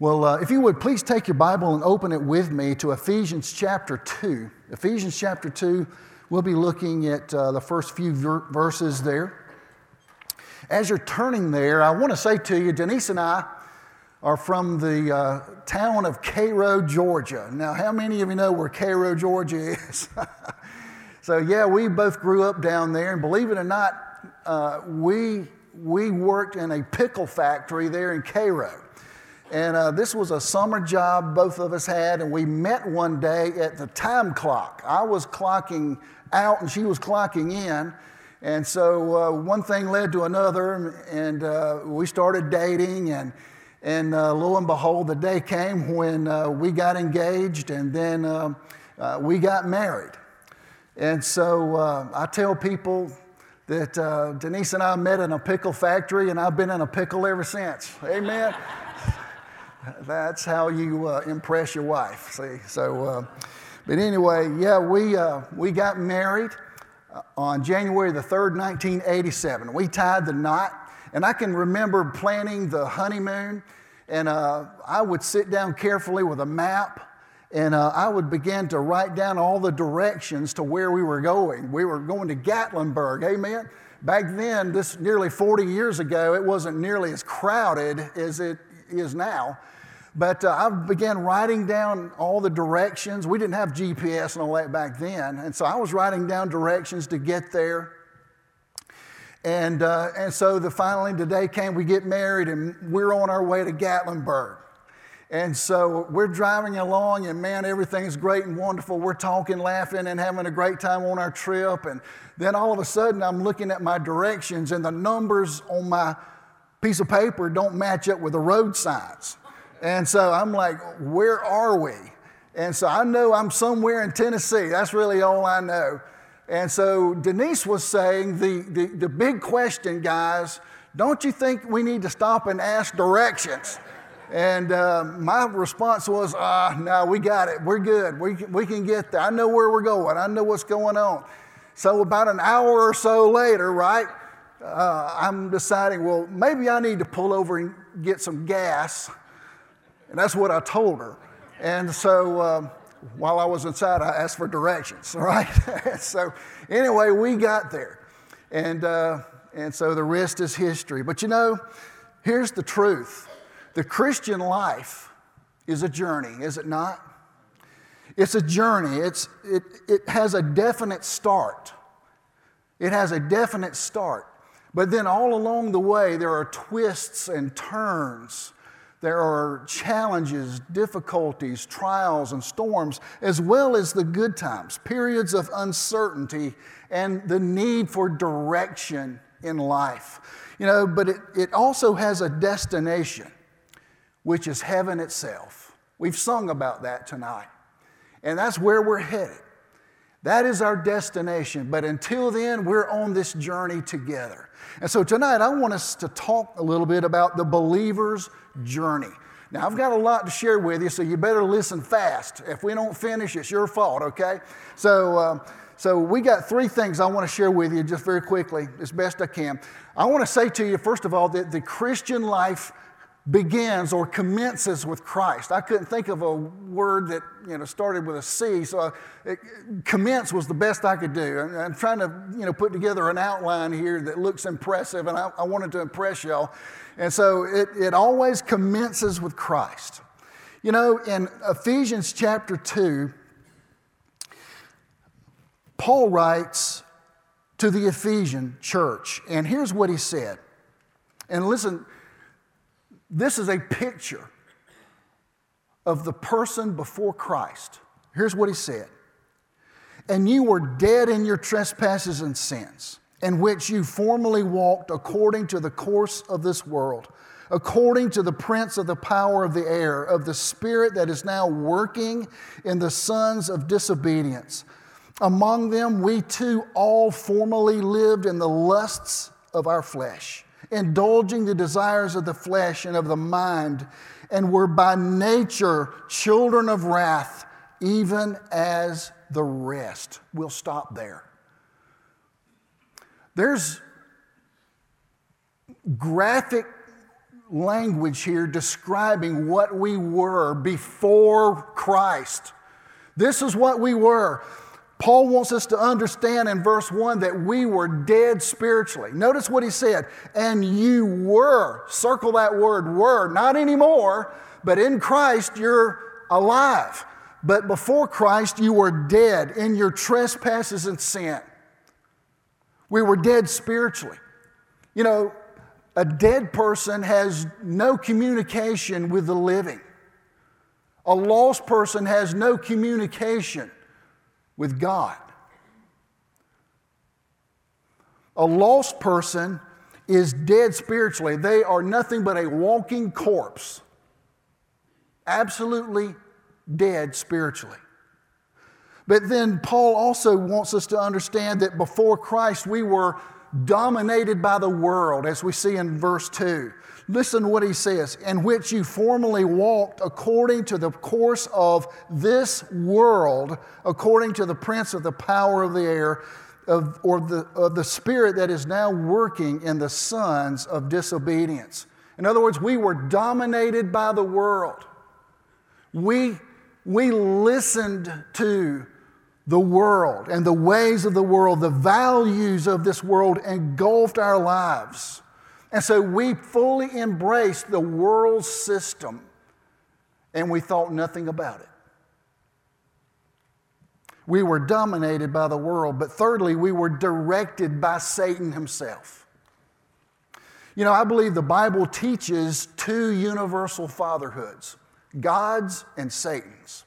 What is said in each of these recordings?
Well, if you would, please take your Bible and open it with me to Ephesians chapter 2. Ephesians chapter 2, we'll be looking at the first few verses there. As you're turning there, I want to say to you, Denise and I are from the town of Cairo, Georgia. Now, how many of you know where Cairo, Georgia is? So, yeah, we both grew up down there, and believe it or not, we worked in a pickle factory there in Cairo. And this was a summer job both of us had, and we met one day at the time clock. I was clocking out and she was clocking in, and so one thing led to another, and we started dating, and lo and behold, the day came when we got engaged, and then we got married. And so I tell people that Denise and I met in a pickle factory, and I've been in a pickle ever since. Amen. That's how you impress your wife, see. So, but anyway, yeah, we got married on January the 3rd, 1987. We tied the knot, and I can remember planning the honeymoon, and I would sit down carefully with a map, and I would begin to write down all the directions to where we were going. We were going to Gatlinburg, amen? Back then, this nearly 40 years ago, it wasn't nearly as crowded as it is now. But I began writing down all the directions. We didn't have GPS and all that back then. And so I was writing down directions to get there. And so finally the day came, we get married, and we're on our way to Gatlinburg. And so we're driving along, and man, everything's great and wonderful. We're talking, laughing, and having a great time on our trip. And then all of a sudden I'm looking at my directions, and the numbers on my piece of paper don't match up with the road signs. And so I'm like, where are we? And so I know I'm somewhere in Tennessee. That's really all I know. And so Denise was saying, the big question, guys, don't you think we need to stop and ask directions? And my response was, no, we got it. We're good. We can get there. I know where we're going. I know what's going on. So about an hour or so later, right, I'm deciding, well, maybe I need to pull over and get some gas. And that's what I told her. And so while I was inside, I asked for directions, all right? So anyway, we got there. And so the rest is history. But you know, here's the truth. The Christian life is a journey, is it not? It's a journey. It has a definite start. It has a definite start. But then all along the way, there are twists and turns. There are challenges, difficulties, trials, and storms, as well as the good times, periods of uncertainty, and the need for direction in life. You know, but it also has a destination, which is heaven itself. We've sung about that tonight. And that's where we're headed. That is our destination. But until then, we're on this journey together. And so tonight, I want us to talk a little bit about the believer's journey. Now, I've got a lot to share with you, so you better listen fast. If we don't finish, it's your fault, okay? So we got three things I want to share with you just very quickly, as best I can. I want to say to you, first of all, that the Christian life begins or commences with Christ. I couldn't think of a word that started with a C, so commence was the best I could do. I'm trying to put together an outline here that looks impressive, and I wanted to impress y'all. And so it always commences with Christ. You know, in Ephesians chapter 2, Paul writes to the Ephesian church, and here's what he said. And listen, this is a picture of the person before Christ. Here's what he said. And you were dead in your trespasses and sins, in which you formerly walked according to the course of this world, according to the prince of the power of the air, of the spirit that is now working in the sons of disobedience. Among them we too all formerly lived in the lusts of our flesh, indulging the desires of the flesh and of the mind, and were by nature children of wrath, even as the rest. We'll stop there. There's graphic language here describing what we were before Christ. This is what we were. Paul wants us to understand in verse 1 that we were dead spiritually. Notice what he said, and you were, circle that word were, not anymore, but in Christ you're alive. But before Christ you were dead in your trespasses and sin. We were dead spiritually. You know, a dead person has no communication with the living. A lost person has no communication with God. A lost person is dead spiritually. They are nothing but a walking corpse. Absolutely dead spiritually. But then Paul also wants us to understand that before Christ we were dominated by the world, as we see in verse 2. Listen to what he says, in which you formerly walked according to the course of this world, according to the prince of the power of the air, of the spirit that is now working in the sons of disobedience. In other words, we were dominated by the world. We listened to the world and the ways of the world, the values of this world engulfed our lives. And so we fully embraced the world system and we thought nothing about it. We were dominated by the world, but thirdly, we were directed by Satan himself. You know, I believe the Bible teaches two universal fatherhoods, God's and Satan's.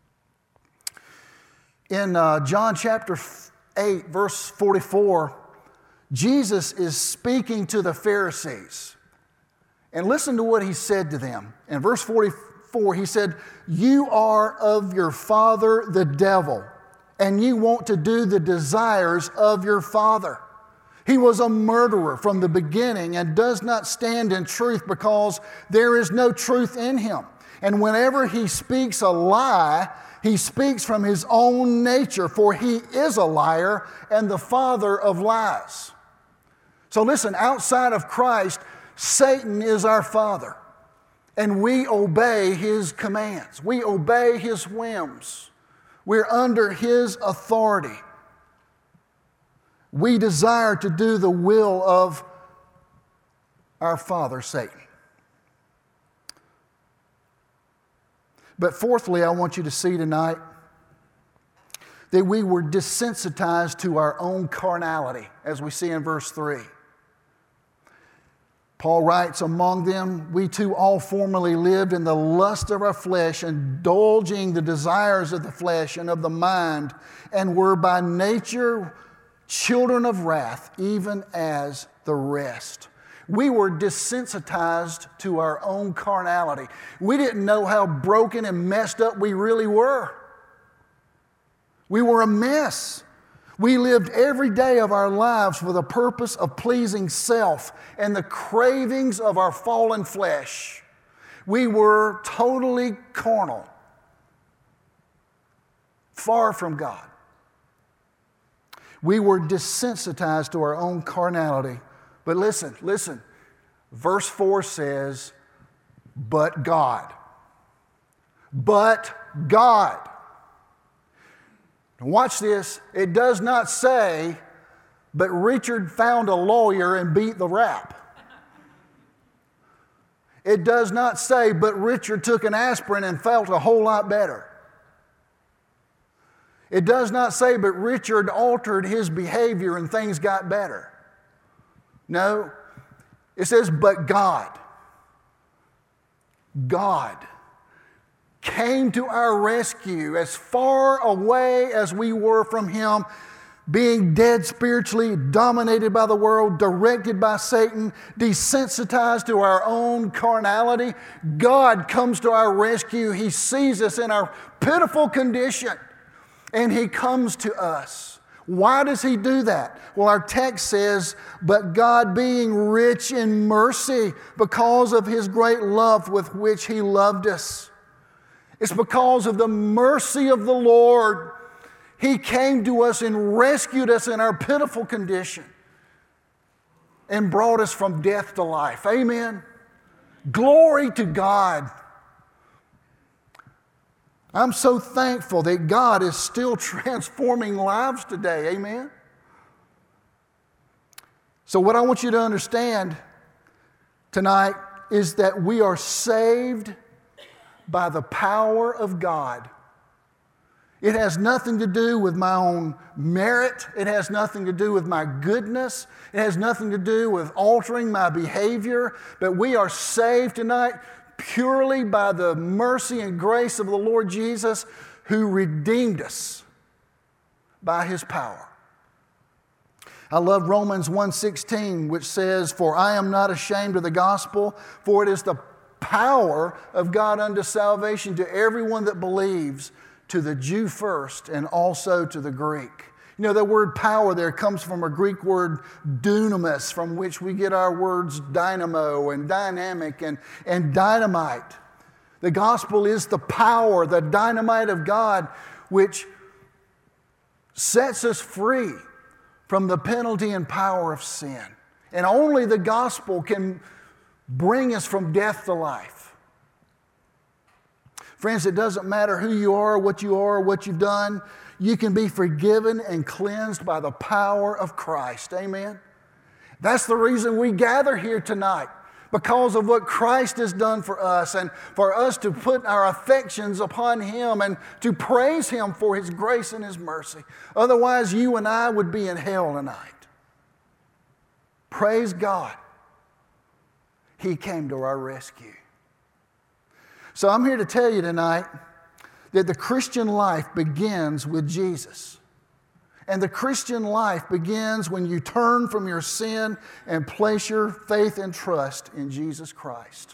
In John chapter 8, verse 44, Jesus is speaking to the Pharisees. And listen to what he said to them. In verse 44, he said, "You are of your father the devil, and you want to do the desires of your father. He was a murderer from the beginning and does not stand in truth because there is no truth in him. And whenever he speaks a lie, he speaks from his own nature, for he is a liar and the father of lies." So listen, outside of Christ, Satan is our father, and we obey his commands. We obey his whims. We're under his authority. We desire to do the will of our father, Satan. But fourthly, I want you to see tonight that we were desensitized to our own carnality, as we see in verse 3. Paul writes, "Among them we too all formerly lived in the lust of our flesh, indulging the desires of the flesh and of the mind, and were by nature children of wrath, even as the rest." We were desensitized to our own carnality. We didn't know how broken and messed up we really were. We were a mess. We lived every day of our lives for the purpose of pleasing self and the cravings of our fallen flesh. We were totally carnal, far from God. We were desensitized to our own carnality. But listen. Verse 4 says, "But God." But God. Now watch this. It does not say, "But Richard found a lawyer and beat the rap." It does not say, "But Richard took an aspirin and felt a whole lot better." It does not say, "But Richard altered his behavior and things got better." No, it says, "But God." God came to our rescue as far away as we were from him, being dead spiritually, dominated by the world, directed by Satan, desensitized to our own carnality. God comes to our rescue. He sees us in our pitiful condition, and he comes to us. Why does he do that? Well, our text says, "But God, being rich in mercy, because of his great love with which he loved us." It's because of the mercy of the Lord. He came to us and rescued us in our pitiful condition and brought us from death to life. Amen. Glory to God. I'm so thankful that God is still transforming lives today. Amen? So what I want you to understand tonight is that we are saved by the power of God. It has nothing to do with my own merit. It has nothing to do with my goodness. It has nothing to do with altering my behavior. But we are saved tonight purely by the mercy and grace of the Lord Jesus, who redeemed us by His power. I love Romans 1:16, which says, "For I am not ashamed of the gospel, for it is the power of God unto salvation to everyone that believes, to the Jew first, and also to the Greek." You know, the word power there comes from a Greek word dunamis, from which we get our words dynamo and dynamic and dynamite. The gospel is the power, the dynamite of God, which sets us free from the penalty and power of sin. And only the gospel can bring us from death to life. Friends, it doesn't matter who you are, what you've done. You can be forgiven and cleansed by the power of Christ. Amen? That's the reason we gather here tonight, because of what Christ has done for us, and for us to put our affections upon Him and to praise Him for His grace and His mercy. Otherwise, you and I would be in hell tonight. Praise God. He came to our rescue. So I'm here to tell you tonight that the Christian life begins with Jesus. And the Christian life begins when you turn from your sin and place your faith and trust in Jesus Christ.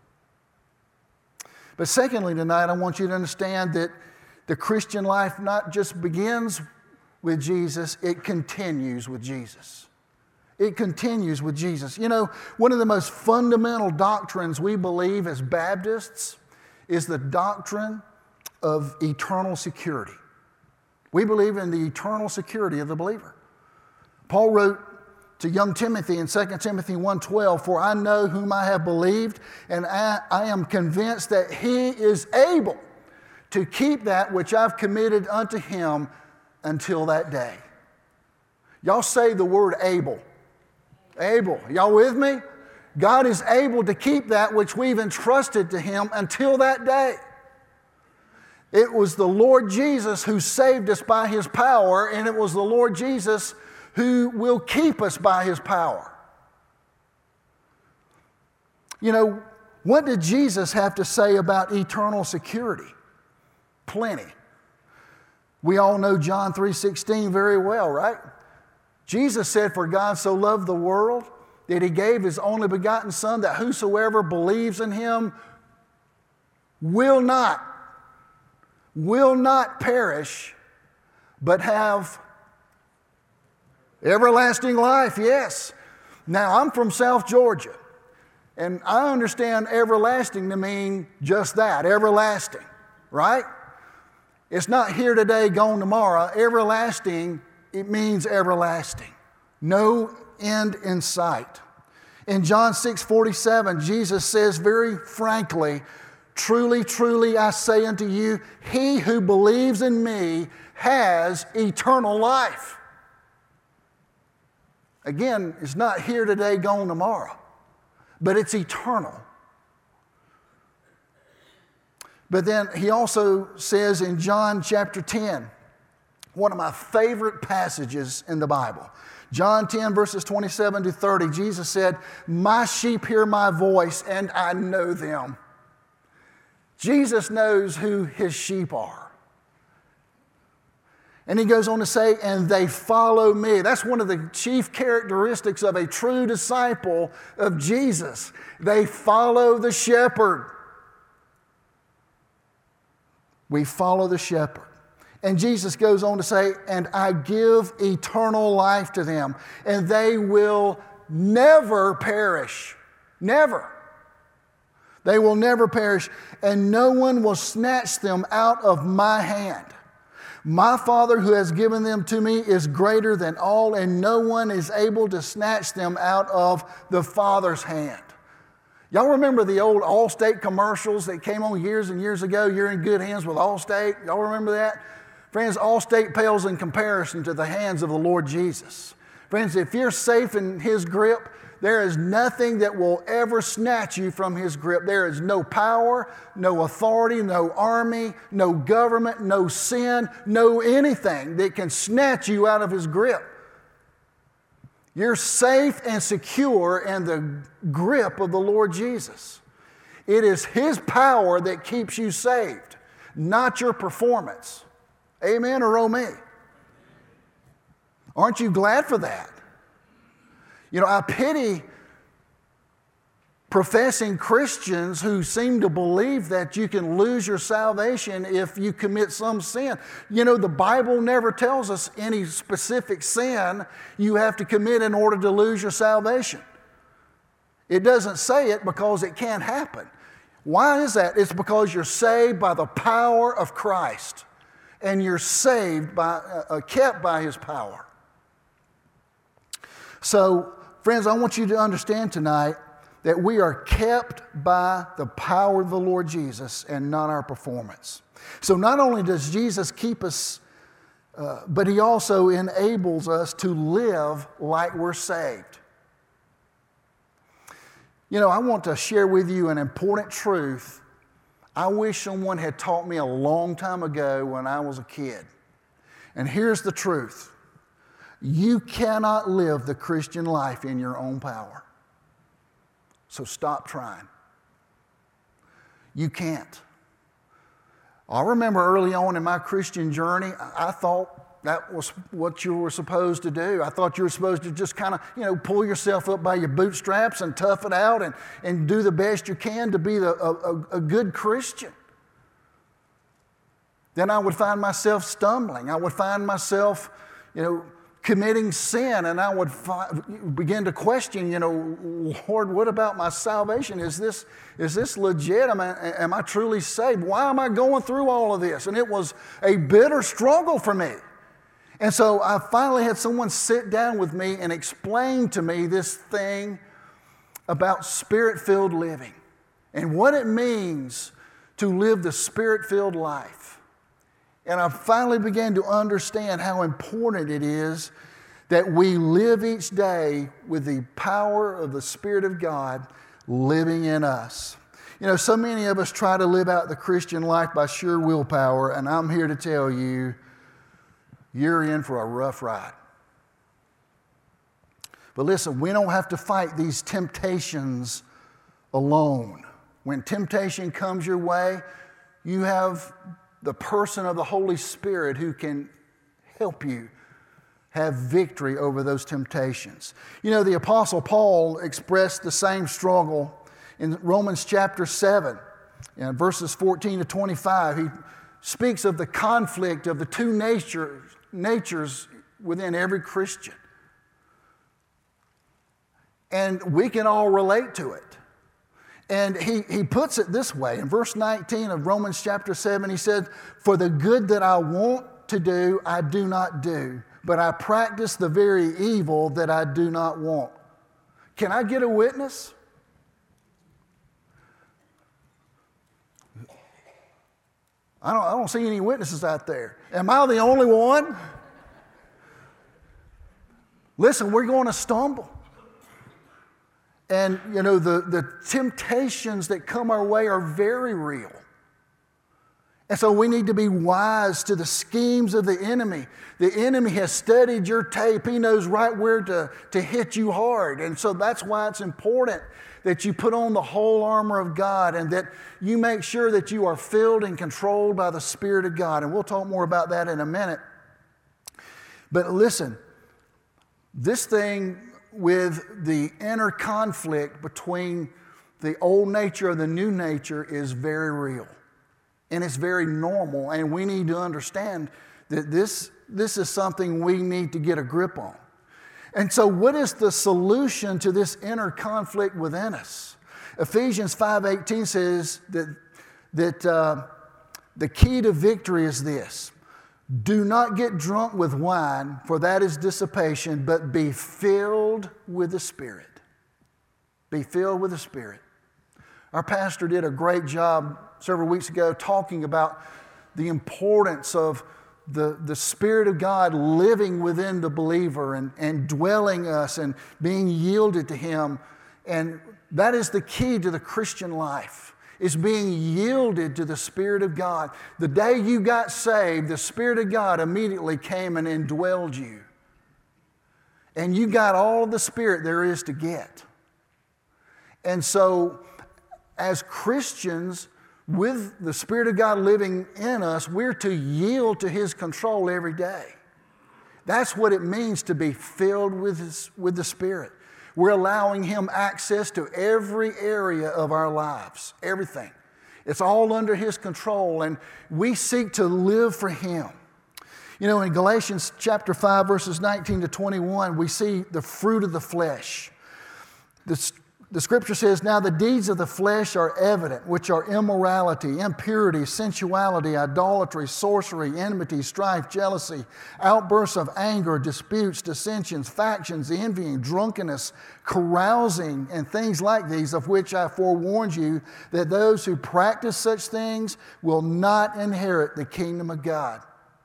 But secondly, tonight, I want you to understand that the Christian life not just begins with Jesus, it continues with Jesus. It continues with Jesus. You know, one of the most fundamental doctrines we believe as Baptists is the doctrine of eternal security. We believe in the eternal security of the believer. Paul wrote to young Timothy in 2 Timothy 1:12, "For I know whom I have believed, and I am convinced that He is able to keep that which I've committed unto Him until that day." Y'all say the word able. Able. Y'all with me? God is able to keep that which we've entrusted to Him until that day. It was the Lord Jesus who saved us by His power, and it was the Lord Jesus who will keep us by His power. You know, what did Jesus have to say about eternal security? Plenty. We all know John 3:16 very well, right? Jesus said, "For God so loved the world that He gave His only begotten Son, that whosoever believes in Him will not perish, but have everlasting life." Yes. Now, I'm from South Georgia, and I understand everlasting to mean just that, everlasting, right? It's not here today, gone tomorrow. Everlasting, it means everlasting. No end in sight. In John 6:47, Jesus says very frankly, "Truly, truly, I say unto you, he who believes in me has eternal life." Again, it's not here today, gone tomorrow, but it's eternal. But then he also says in John chapter 10, one of my favorite passages in the Bible, John 10 verses 27 to 30, Jesus said, "My sheep hear my voice, and I know them." Jesus knows who His sheep are. And He goes on to say, "And they follow me." That's one of the chief characteristics of a true disciple of Jesus. They follow the shepherd. We follow the shepherd. And Jesus goes on to say, "And I give eternal life to them, and they will never perish." Never. They will never perish, and no one will snatch them out of my hand. My Father who has given them to me is greater than all, and no one is able to snatch them out of the Father's hand. Y'all remember the old Allstate commercials that came on years and years ago? You're in good hands with Allstate. Y'all remember that? Friends, Allstate pales in comparison to the hands of the Lord Jesus. Friends, if you're safe in His grip, there is nothing that will ever snatch you from His grip. There is no power, no authority, no army, no government, no sin, no anything that can snatch you out of His grip. You're safe and secure in the grip of the Lord Jesus. It is His power that keeps you saved, not your performance. Amen or oh me? Aren't you glad for that? You know, I pity professing Christians who seem to believe that you can lose your salvation if you commit some sin. You know, the Bible never tells us any specific sin you have to commit in order to lose your salvation. It doesn't say it because it can't happen. Why is that? It's because you're saved by the power of Christ, and you're saved by, kept by His power. So, friends, I want you to understand tonight that we are kept by the power of the Lord Jesus and not our performance. So not only does Jesus keep us, but He also enables us to live like we're saved. You know, I want to share with you an important truth I wish someone had taught me a long time ago when I was a kid. And here's the truth. You cannot live the Christian life in your own power. So stop trying. You can't. I remember early on in my Christian journey, I thought that was what you were supposed to do. I thought you were supposed to just kind of, pull yourself up by your bootstraps and tough it out and do the best you can to be a good Christian. Then I would find myself stumbling. I would find myself, committing sin, and I would begin to question, Lord, what about my salvation? Is this legit? Am I truly saved? Why am I going through all of this? And it was a bitter struggle for me. And so I finally had someone sit down with me and explain to me this thing about Spirit-filled living and what it means to live the Spirit-filled life. And I finally began to understand how important it is that we live each day with the power of the Spirit of God living in us. So many of us try to live out the Christian life by sheer willpower, and I'm here to tell you, you're in for a rough ride. But listen, we don't have to fight these temptations alone. When temptation comes your way, you have the person of the Holy Spirit who can help you have victory over those temptations. The Apostle Paul expressed the same struggle in Romans chapter 7, verses 14 to 25. He speaks of the conflict of the two natures within every Christian. And we can all relate to it. And he puts it this way. In verse 19 of Romans chapter 7, he said, "For the good that I want to do, I do not do, but I practice the very evil that I do not want." Can I get a witness? I don't see any witnesses out there. Am I the only one? Listen, we're going to stumble. And, the temptations that come our way are very real. And so we need to be wise to the schemes of the enemy. The enemy has studied your tape. He knows right where to hit you hard. And so that's why it's important that you put on the whole armor of God and that you make sure that you are filled and controlled by the Spirit of God. And we'll talk more about that in a minute. But listen, this thing with the inner conflict between the old nature and the new nature is very real. And it's very normal. And we need to understand that this is something we need to get a grip on. And so what is the solution to this inner conflict within us? Ephesians 5:18 says that the key to victory is this: do not get drunk with wine, for that is dissipation, but be filled with the Spirit. Be filled with the Spirit. Our pastor did a great job several weeks ago talking about the importance of the Spirit of God living within the believer and dwelling us and being yielded to Him. And that is the key to the Christian life, is being yielded to the Spirit of God. The day you got saved, the Spirit of God immediately came and indwelled you. And you got all the Spirit there is to get. And so, as Christians, with the Spirit of God living in us, we're to yield to His control every day. That's what it means to be filled with the Spirit. We're allowing Him access to every area of our lives, everything. It's all under His control, and we seek to live for Him. You know, in Galatians chapter 5, verses 19 to 21, we see the fruit of the flesh. The Scripture says, "Now the deeds of the flesh are evident, which are immorality, impurity, sensuality, idolatry, sorcery, enmity, strife, jealousy, outbursts of anger, disputes, dissensions, factions, envying, drunkenness, carousing, and things like these, of which I forewarned you, that those who practice such things will not inherit the kingdom of God."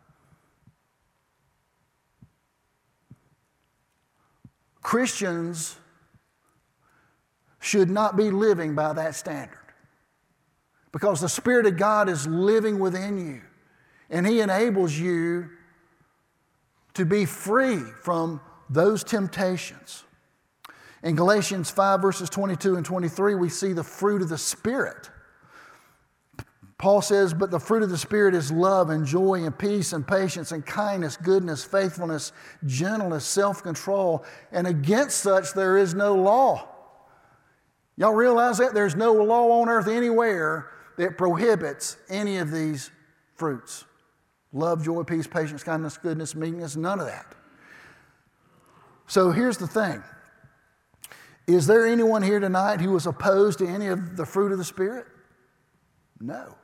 Christians should not be living by that standard, because the Spirit of God is living within you, and He enables you to be free from those temptations. In Galatians 5, verses 22 and 23, we see the fruit of the Spirit. Paul says, "But the fruit of the Spirit is love and joy and peace and patience and kindness, goodness, faithfulness, gentleness, self-control. And against such there is no law." Y'all realize that? There's no law on earth anywhere that prohibits any of these fruits. Love, joy, peace, patience, kindness, goodness, meekness, none of that. So here's the thing. Is there anyone here tonight who is opposed to any of the fruit of the Spirit? No.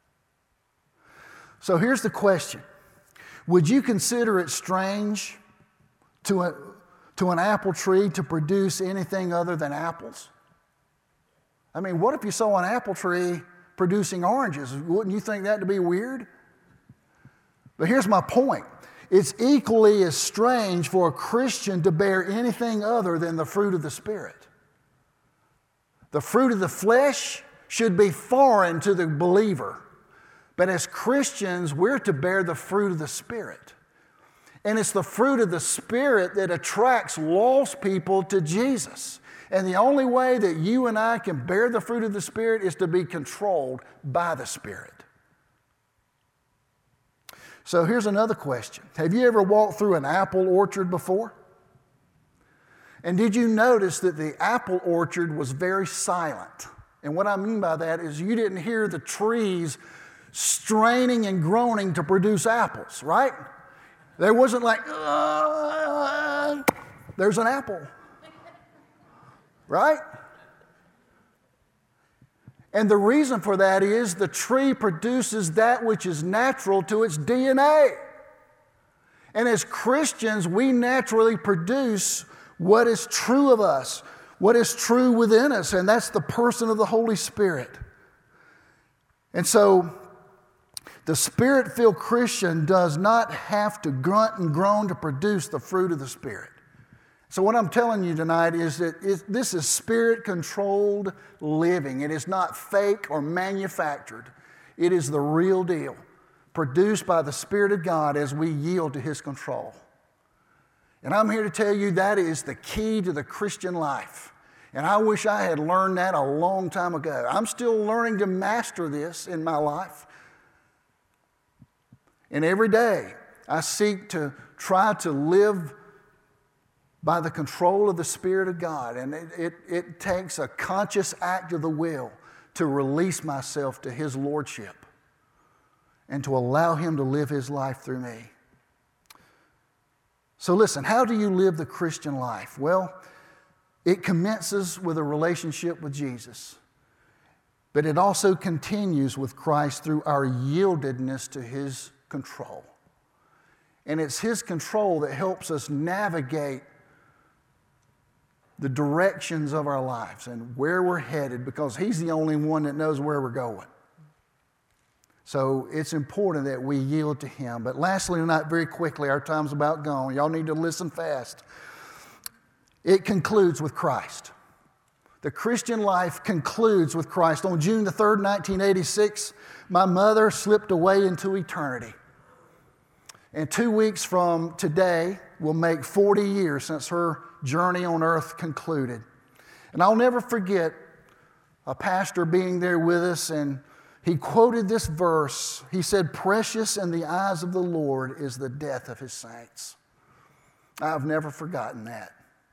So here's the question. Would you consider it strange to an apple tree to produce anything other than apples? I mean, what if you saw an apple tree producing oranges? Wouldn't you think that to be weird? But here's my point. It's equally as strange for a Christian to bear anything other than the fruit of the Spirit. The fruit of the flesh should be foreign to the believer. But as Christians, we're to bear the fruit of the Spirit. And it's the fruit of the Spirit that attracts lost people to Jesus. And the only way that you and I can bear the fruit of the Spirit is to be controlled by the Spirit. So here's another question. Have you ever walked through an apple orchard before? And did you notice that the apple orchard was very silent? And what I mean by that is you didn't hear the trees straining and groaning to produce apples, right? There wasn't like, there's an apple. Right? And the reason for that is the tree produces that which is natural to its DNA. And as Christians, we naturally produce what is true of us, what is true within us, and that's the person of the Holy Spirit. And so, the Spirit-filled Christian does not have to grunt and groan to produce the fruit of the Spirit. So what I'm telling you tonight is that this is Spirit-controlled living. It is not fake or manufactured. It is the real deal, produced by the Spirit of God as we yield to His control. And I'm here to tell you that is the key to the Christian life. And I wish I had learned that a long time ago. I'm still learning to master this in my life. And every day I seek to try to live by the control of the Spirit of God. And it takes a conscious act of the will to release myself to His Lordship and to allow Him to live His life through me. So listen, how do you live the Christian life? Well, it commences with a relationship with Jesus. But it also continues with Christ through our yieldedness to His control. And it's His control that helps us navigate the directions of our lives and where we're headed, because He's the only one that knows where we're going. So it's important that we yield to Him. But lastly tonight, very quickly, our time's about gone. Y'all need to listen fast. It concludes with Christ. The Christian life concludes with Christ. On June the 3rd, 1986, my mother slipped away into eternity. And 2 weeks from today will make 40 years since her journey on earth concluded. And I'll never forget a pastor being there with us, and he quoted this verse. He said, "Precious in the eyes of the Lord is the death of His saints." I've never forgotten that.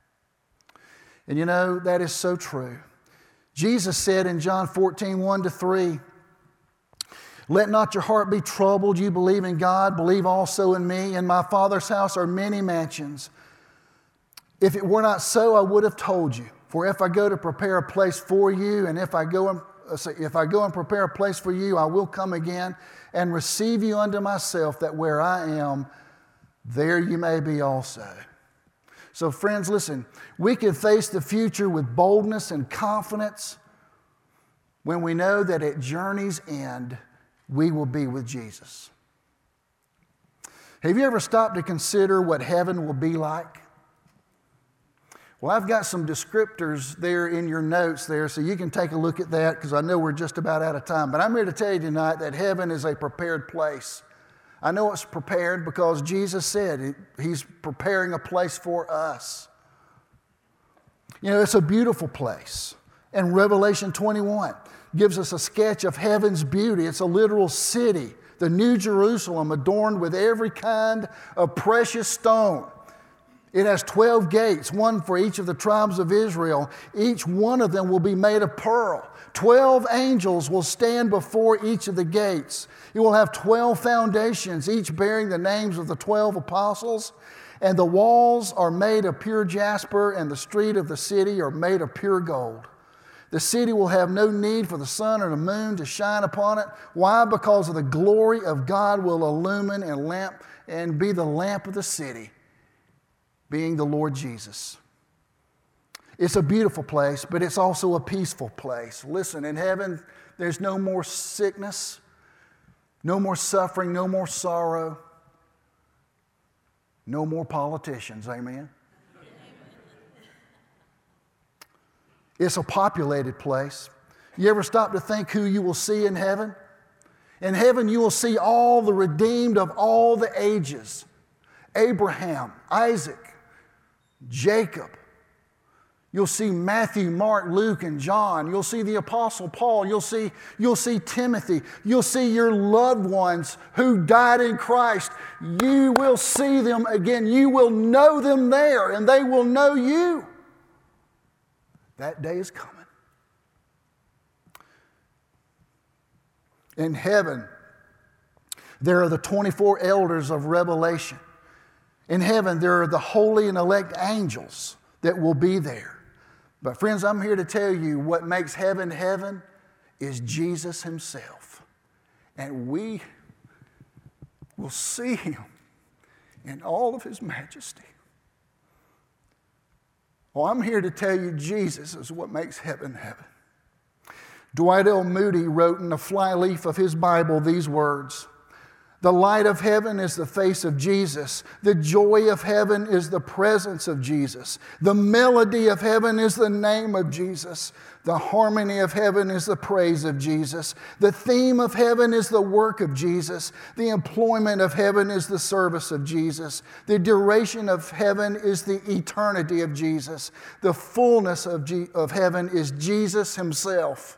And you know, that is so true. Jesus said in John 14, 1-3, "Let not your heart be troubled. You believe in God, believe also in me. In my Father's house are many mansions. If it were not so, I would have told you. For if I go to prepare a place for you, and if I go and prepare a place for you, I will come again and receive you unto myself, that where I am, there you may be also." So friends, listen, we can face the future with boldness and confidence when we know that at journey's end, we will be with Jesus. Have you ever stopped to consider what heaven will be like? Well, I've got some descriptors there in your notes there, so you can take a look at that, because I know we're just about out of time. But I'm here to tell you tonight that heaven is a prepared place. I know it's prepared because Jesus said He's preparing a place for us. You know, it's a beautiful place. And Revelation 21 gives us a sketch of heaven's beauty. It's a literal city, the New Jerusalem, adorned with every kind of precious stone. It has 12 gates, one for each of the tribes of Israel. Each one of them will be made of pearl. 12 angels will stand before each of the gates. It will have 12 foundations, each bearing the names of the 12 apostles. And the walls are made of pure jasper, and the street of the city are made of pure gold. The city will have no need for the sun or the moon to shine upon it. Why? Because of the glory of God will illumine and be the lamp of the city, being the Lord Jesus. It's a beautiful place, but it's also a peaceful place. Listen, in heaven, there's no more sickness, no more suffering, no more sorrow, no more politicians. Amen? It's a populated place. You ever stop to think who you will see in heaven? In heaven, you will see all the redeemed of all the ages. Abraham, Isaac, Jacob. You'll see Matthew, Mark, Luke, and John. You'll see the Apostle Paul. You'll see Timothy. You'll see your loved ones who died in Christ. You will see them again. You will know them there, and they will know you. That day is coming. In heaven, there are the 24 elders of Revelation. In heaven, there are the holy and elect angels that will be there. But friends, I'm here to tell you what makes heaven heaven is Jesus Himself. And we will see Him in all of His majesty. Well, I'm here to tell you Jesus is what makes heaven heaven. Dwight L. Moody wrote in the flyleaf of his Bible these words: "The light of heaven is the face of Jesus. The joy of heaven is the presence of Jesus. The melody of heaven is the name of Jesus. The harmony of heaven is the praise of Jesus. The theme of heaven is the work of Jesus. The employment of heaven is the service of Jesus. The duration of heaven is the eternity of Jesus. The fullness of heaven is Jesus Himself."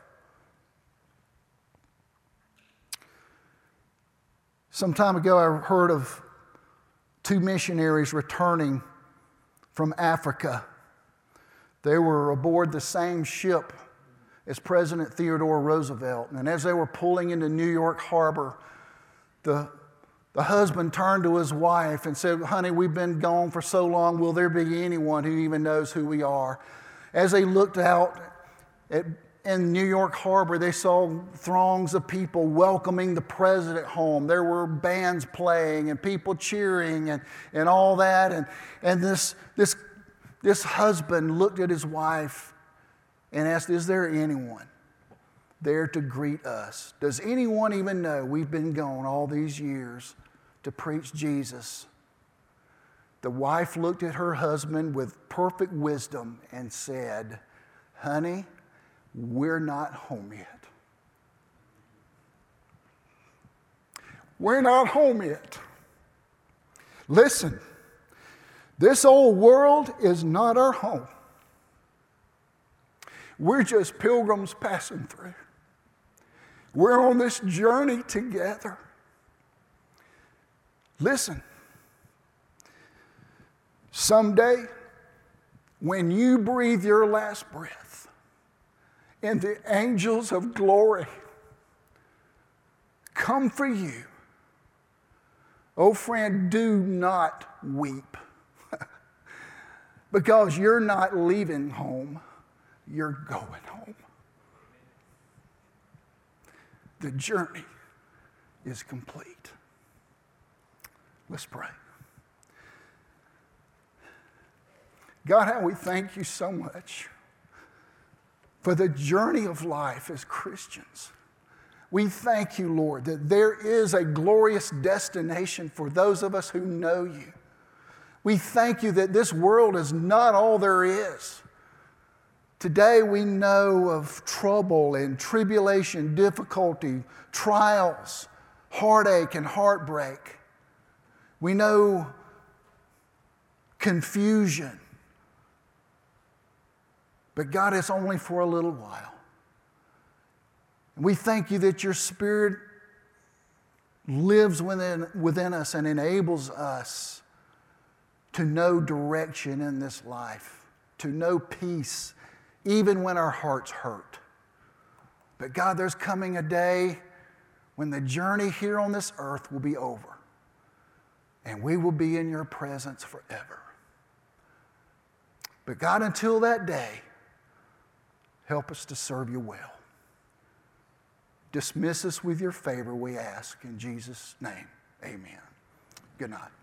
Some time ago, I heard of 2 missionaries returning from Africa. They were aboard the same ship as President Theodore Roosevelt. And as they were pulling into New York Harbor, the husband turned to his wife and said, "Honey, we've been gone for so long. Will there be anyone who even knows who we are?" As they looked out in New York Harbor, they saw throngs of people welcoming the president home. There were bands playing and people cheering and all that. And this This husband looked at his wife and asked, is there anyone there to greet us? Does anyone even know we've been gone all these years to preach Jesus? The wife looked at her husband with perfect wisdom and said, honey, we're not home yet. We're not home yet. Listen, this old world is not our home. We're just pilgrims passing through. We're on this journey together. Listen, someday, when you breathe your last breath and the angels of glory come for you, oh friend, do not weep because you're not leaving home, you're going home. The journey is complete. Let's pray. God, how we thank you so much for the journey of life as Christians. We thank you, Lord, that there is a glorious destination for those of us who know you. We thank you that this world is not all there is. Today we know of trouble and tribulation, difficulty, trials, heartache and heartbreak. We know confusion. But God, it's only for a little while. We thank you that your Spirit lives within us and enables us to know direction in this life, to know peace, even when our hearts hurt. But God, there's coming a day when the journey here on this earth will be over, and we will be in your presence forever. But God, until that day, help us to serve you well. Dismiss us with your favor, we ask. In Jesus' name, amen. Good night.